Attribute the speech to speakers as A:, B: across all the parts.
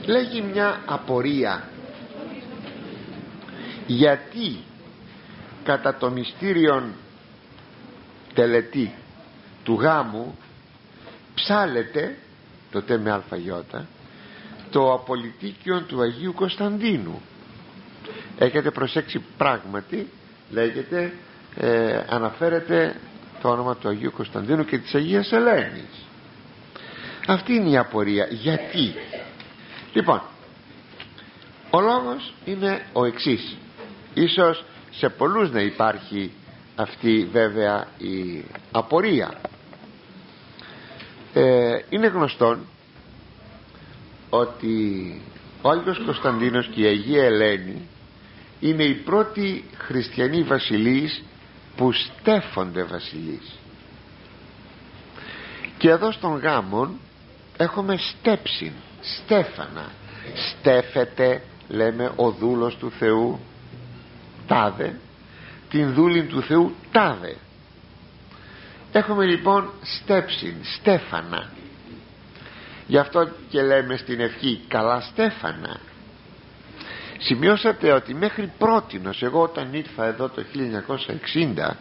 A: λέγει μια απορία: γιατί κατά το μυστήριον τελετή του γάμου ψάλεται το τε με αλφαγιώτα το απολυτίκιον του Αγίου Κωνσταντίνου? Έχετε προσέξει, πράγματι λέγεται, αναφέρεται το όνομα του Αγίου Κωνσταντίνου και της Αγίας Ελένης. Αυτή είναι η απορία. Γιατί? Λοιπόν, ο λόγος είναι ο εξής. Ίσως σε πολλούς να υπάρχει αυτή βέβαια η απορία. Είναι γνωστόν ότι ο Άγιος Κωνσταντίνος και η Αγία Ελένη είναι οι πρώτοι χριστιανοί βασιλείς που στέφονται βασιλείς. Και εδώ στον γάμον έχουμε στέψιν, στέφανα. Στέφεται, λέμε, ο δούλος του Θεού τάδε, την δούλην του Θεού τάδε. Έχουμε λοιπόν στέψιν, στέφανα. Γι' αυτό και λέμε στην ευχή καλά στέφανα. Σημειώσατε ότι μέχρι πρότινος, εγώ όταν ήρθα εδώ το 1960,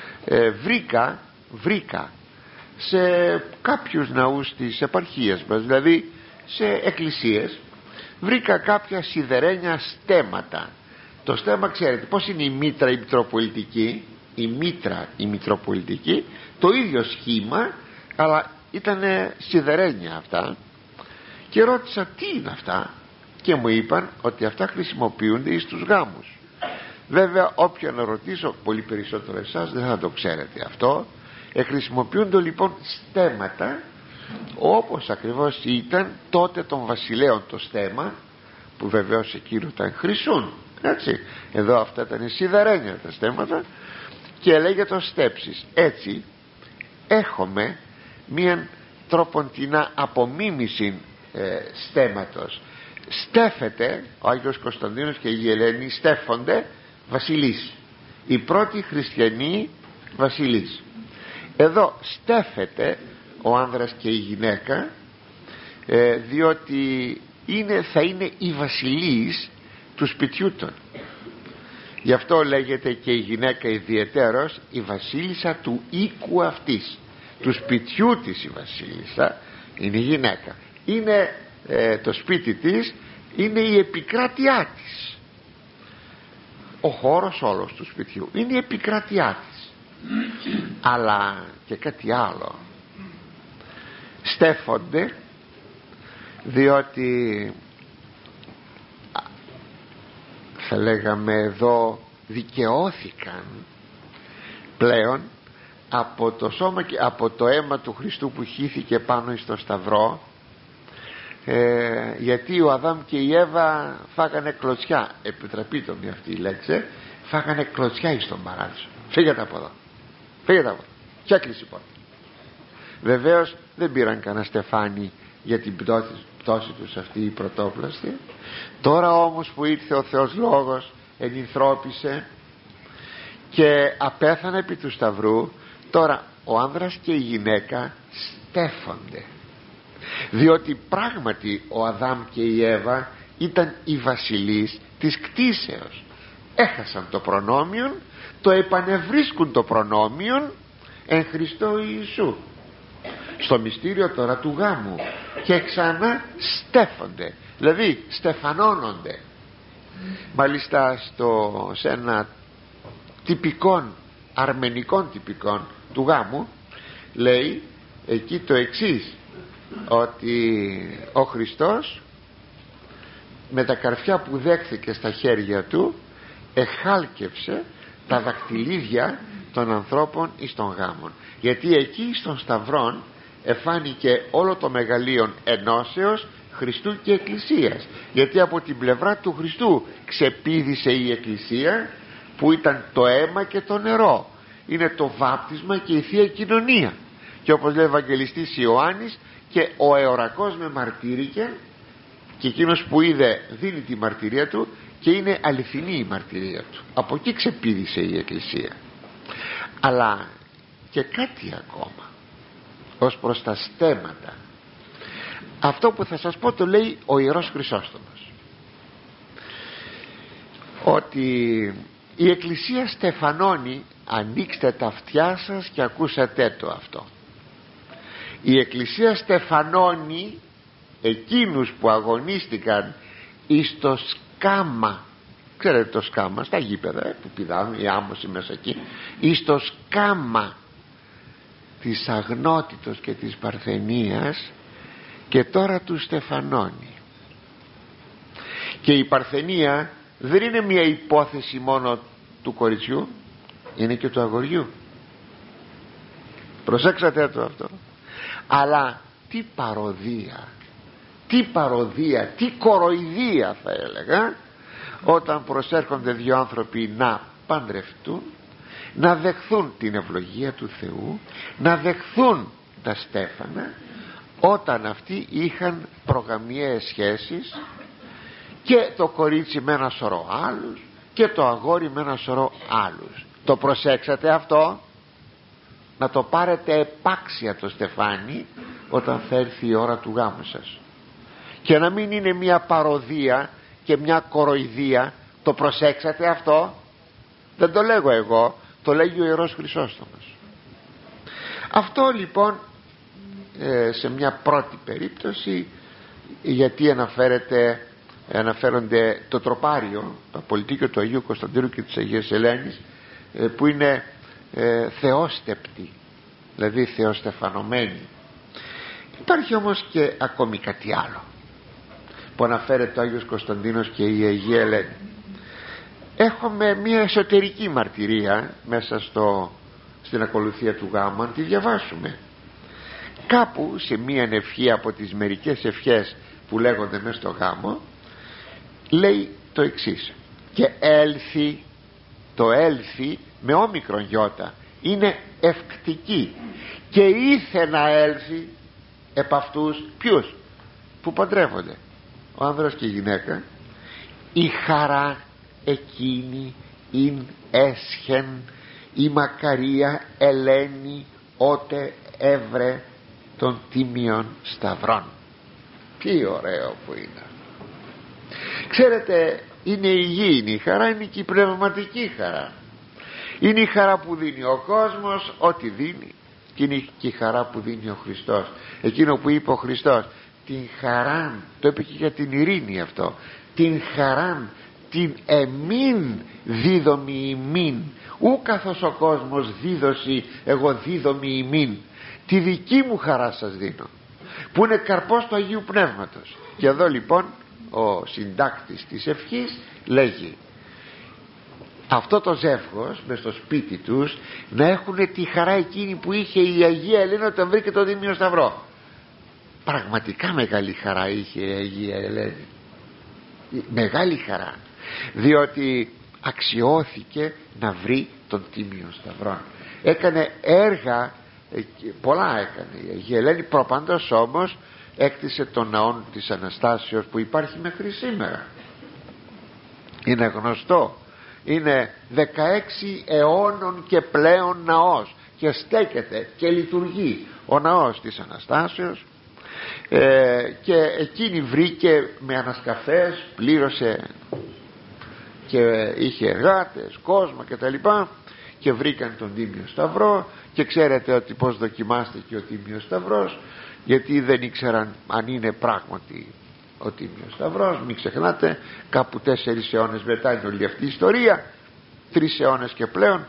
A: βρήκα σε κάποιους ναούς της επαρχίας μας, δηλαδή σε εκκλησίες, βρήκα κάποια σιδερένια στέμματα. Το στέμμα, ξέρετε πως είναι η μήτρα η μητροπολιτική, η μήτρα η μητροπολιτική, το ίδιο σχήμα, αλλά ήταν σιδερένια αυτά. Και ρώτησα τι είναι αυτά, και μου είπαν ότι αυτά χρησιμοποιούνται στους γάμους. Βέβαια όποιον να ρωτήσω, πολύ περισσότερο εσάς δεν θα το ξέρετε αυτό. Χρησιμοποιούνται λοιπόν στέμματα όπως ακριβώς ήταν τότε των βασιλέων το στέμμα, που βεβαίως εκείνο ήταν χρυσούν, έτσι. Εδώ αυτά ήταν σιδερένια τα στέμματα, και λέγεται στέψεις. Έτσι έχουμε μία τροποντινά απομίμηση στέμματος. Στέφεται ο Άγιος Κωνσταντίνος και η Αγία Ελένη, στέφονται βασιλείς, οι πρώτοι χριστιανοί βασιλείς. Εδώ στέφεται ο άνδρας και η γυναίκα, διότι θα είναι οι βασιλείς του σπιτιού των. Γι' αυτό λέγεται και η γυναίκα ιδιαιτέρως η βασίλισσα του οίκου αυτής, του σπιτιού της. Η βασίλισσα είναι η γυναίκα, είναι το σπίτι της, είναι η επικράτειά της. Ο χώρος όλος του σπιτιού είναι η επικράτειά της. Αλλά και κάτι άλλο, στέφονται διότι θα λέγαμε εδώ δικαιώθηκαν πλέον από το σώμα και από το αίμα του Χριστού που χύθηκε πάνω στο σταυρό, γιατί ο Αδάμ και η Εύα φάγανε κλωτσιά, επιτραπείτε μου αυτή η λέξη, φάγανε κλωτσιά εις τον παράδεισο. Φύγετε από εδώ, φύγετε από εδώ, και έκλεισε η πόρτα. Βεβαίως δεν πήραν κανένα στεφάνι για την πτώση τους αυτή η πρωτόπλαστη. Τώρα όμως που ήρθε ο Θεός Λόγος, ενυνθρώπισε και απέθανε επί του σταυρού, τώρα ο άνδρας και η γυναίκα στέφονται, διότι πράγματι ο Αδάμ και η Εύα ήταν οι βασιλείς της κτήσεως. Έχασαν το προνόμιον, το επανευρίσκουν το προνόμιον εν Χριστώ Ιησού στο μυστήριο τώρα του γάμου, και ξανά στέφονται, δηλαδή στεφανώνονται. Μάλιστα σε ένα τυπικόν, αρμενικόν τυπικόν του γάμου, λέει εκεί το εξής, ότι ο Χριστός με τα καρφιά που δέχθηκε στα χέρια του εχάλκευσε τα δακτυλίδια των ανθρώπων εις των γάμων, γιατί εκεί στον σταυρόν εφάνηκε όλο το μεγαλείον ενώσεως Χριστού και Εκκλησίας, γιατί από την πλευρά του Χριστού ξεπήδησε η Εκκλησία, που ήταν το αίμα και το νερό, είναι το βάπτισμα και η Θεία Κοινωνία. Και όπως λέει ο Ευαγγελιστής Ιωάννης, και ο αιωρακός με μαρτύρηκε, και εκείνος που είδε δίνει τη μαρτυρία του, και είναι αληθινή η μαρτυρία του. Από εκεί ξεπήδησε η Εκκλησία. Αλλά και κάτι ακόμα ως προς τα στέμματα. Αυτό που θα σας πω το λέει ο Ιερός Χρυσόστομος, ότι η Εκκλησία στεφανώνει, ανοίξτε τα αυτιά σας και ακούσατε το αυτό. Η Εκκλησία στεφανώνει εκείνους που αγωνίστηκαν εις το σκάμα. Ξέρετε το σκάμα στα γήπεδα που πηδάνε οι άμμοσοι μέσα εκεί, εις το σκάμα της αγνότητος και της παρθενίας, και τώρα τους στεφανώνει. Και η παρθενία δεν είναι μια υπόθεση μόνο του κοριτσιού, είναι και του αγοριού. Προσέξατε το αυτό. Αλλά τι παροδία, τι κοροϊδία θα έλεγα, όταν προσέρχονται δύο άνθρωποι να παντρευτούν, να δεχθούν την ευλογία του Θεού, να δεχθούν τα στέφανα, όταν αυτοί είχαν προγαμιαίες σχέσεις, και το κορίτσι με ένα σωρό άλλους και το αγόρι με ένα σωρό άλλους. Το προσέξατε αυτό? Να το πάρετε επάξια το στεφάνι όταν θα έρθει η ώρα του γάμου σας, και να μην είναι μια παροδία και μια κοροϊδία. Το προσέξατε αυτό? Δεν το λέγω εγώ, το λέγει ο Ιερός Χρυσόστομος. Αυτό λοιπόν σε μια πρώτη περίπτωση, γιατί αναφέρονται το τροπάριο, το πολιτίκιο του Αγίου Κωνσταντίνου και της Αγίας Ελένης, που είναι θεόστεπτοι, δηλαδή θεοστεφανωμένοι. Υπάρχει όμως και ακόμη κάτι άλλο που αναφέρεται ο Άγιος Κωνσταντίνος και η Αγία Ελένη. Έχουμε μια εσωτερική μαρτυρία μέσα στην ακολουθία του γάμου. Αν τη διαβάσουμε κάπου σε μια ευχή από τις μερικές ευχές που λέγονται μέσα στο γάμο, λέει το εξής: και έλθει, το έλθει με όμικρον γιώτα είναι ευκτική, και ήθε να έλθει επ' αυτούς ποιους που παντρεύονται, ο άνδρας και η γυναίκα, η χαρά εκείνη ειν έσχεν η μακαρία Ελένη ότε έβρε των τίμιων σταυρών. Τι ωραίο που είναι. Ξέρετε, είναι η υγιεινή η χαρά, είναι και η πνευματική χαρά. Είναι η χαρά που δίνει ο κόσμος, ό,τι δίνει, και είναι και η χαρά που δίνει ο Χριστός. Εκείνο που είπε ο Χριστός, την χαρά, το είπε και για την ειρήνη αυτό, την χαρά την εμήν δίδομη ημίν, ου καθώς ο κόσμος δίδωση, εγώ δίδομη ημίν. Τη δική μου χαρά σας δίνω, που είναι καρπός του Αγίου Πνεύματος. Και εδώ λοιπόν ο συντάκτης της ευχής λέγει αυτό το ζεύγος μες στο σπίτι τους να έχουν τη χαρά εκείνη που είχε η Αγία Ελένη όταν βρήκε το Τίμιο Σταυρό. Πραγματικά μεγάλη χαρά είχε η Αγία Ελένη, μεγάλη χαρά, διότι αξιώθηκε να βρει τον Τίμιο Σταυρό. Έκανε έργα, πολλά έκανε η Αγία Ελένη. Προπαντός όμως έκτισε τον ναό της Αναστάσεως που υπάρχει μέχρι σήμερα. Είναι γνωστό, είναι 16 αιώνων και πλέον ναός, και στέκεται και λειτουργεί ο ναός της Αναστάσεως. Και εκείνη βρήκε με ανασκαφές, πλήρωσε και είχε εργάτες, κόσμο κτλ, και βρήκαν τον Τίμιο Σταυρό. Και ξέρετε ότι πως δοκιμάστηκε ο Τίμιος Σταυρός, γιατί δεν ήξεραν αν είναι πράγματι ο Τίμιος Σταυρός. Μην ξεχνάτε, κάπου 4 αιώνες μετά είναι όλη αυτή η ιστορία, 3 αιώνες και πλέον,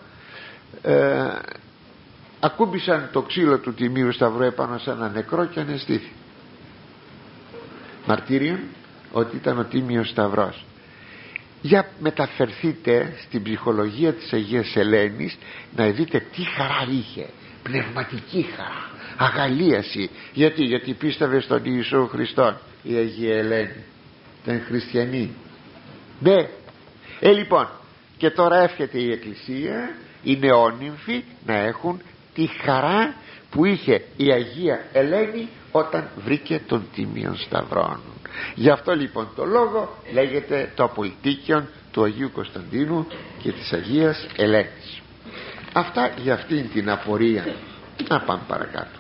A: ακούμπησαν το ξύλο του Τιμίου Σταυρού επάνω σε ένα νεκρό και αναισθήθη. Μαρτύριον ότι ήταν ο Τίμιος Σταυρός. Για μεταφερθείτε στην ψυχολογία της Αγίας Ελένης να δείτε τι χαρά είχε, πνευματική χαρά, αγαλίαση. Γιατί πίστευε στον Ιησού Χριστόν η Αγία Ελένη, ήταν χριστιανή. Ναι. Λοιπόν, και τώρα εύχεται η Εκκλησία, οι νεόνυμφοι να έχουν τη χαρά που είχε η Αγία Ελένη όταν βρήκε τον Τίμιον Σταυρόν. Γι' αυτό λοιπόν το λόγο λέγεται το απολυτίκιον του Αγίου Κωνσταντίνου και της Αγίας Ελένης. Αυτά για αυτήν την απορία. Να πάμε παρακάτω.